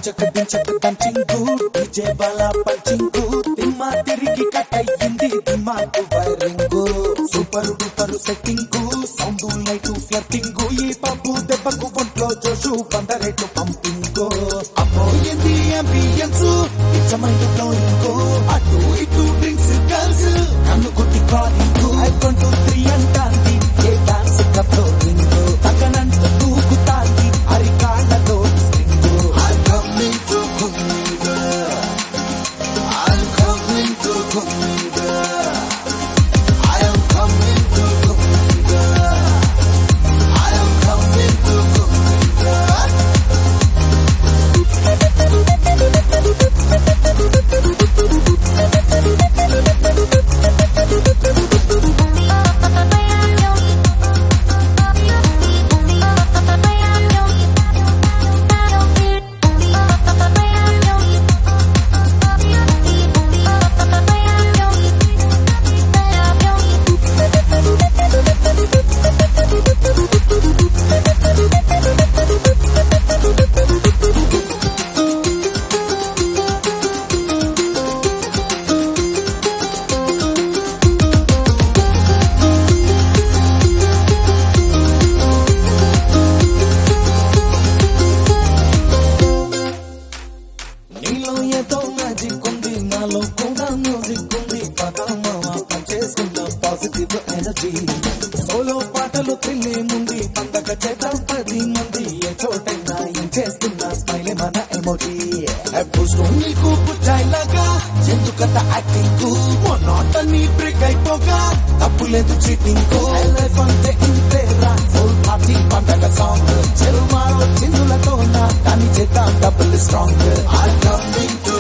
దించక దంచింగు DJ బాల పంచింగు తిమ్మా తిరిగి cut అయ్యింది దిమాకు wiring super duper setting sound light flirting ఈ పప్పు దెబ్బకు ఒంట్లో జోషు బందరేటు పంపింగు అపోయింది అంబియన్స్ ఇచ్చమైంది ఫ్లోయింగు అటు ఇటు డ్రింక్స్ గర్ల్స్ కన్ను కొట్టి కాలింగు 1 2 3 అంటాంది ఏ డాన్స్ ఫ్లోరింగు తగ్గనంత దూకుతాంది అరికాళ్ళతో string I'm coming to Kumida I'm coming to Kumida I am coming to Kumida I am coming to Kumida నీలో ఏదో మ్యాజిక్ ఉంది నాలో కూడా మ్యూజిక్ ఉంది పదమామ పనిచేస్తున్న పాజిటివ్ ఎనర్జీ సోలో పాటలు థ్రిల్లింగ్ పండగ చేద్దాం 10 మంది ఏ చోటైనా ఏం చేస్తున్నా స్మైలే మన ఎమోజీ నీకు పుచ్చాయిలాగా ఎందుకంత యాక్టింగ్ మొన్నోటని బ్రేక్ అయిపోగా తప్పు లేదు చీటింగ్ లైఫ్ అంటే ఇంతేరా ఫుల్ పార్టీ పండగ సాంగ్ చెరుమారో చిందులతో నా దాన్ని చేద్దాం double strong I'm coming to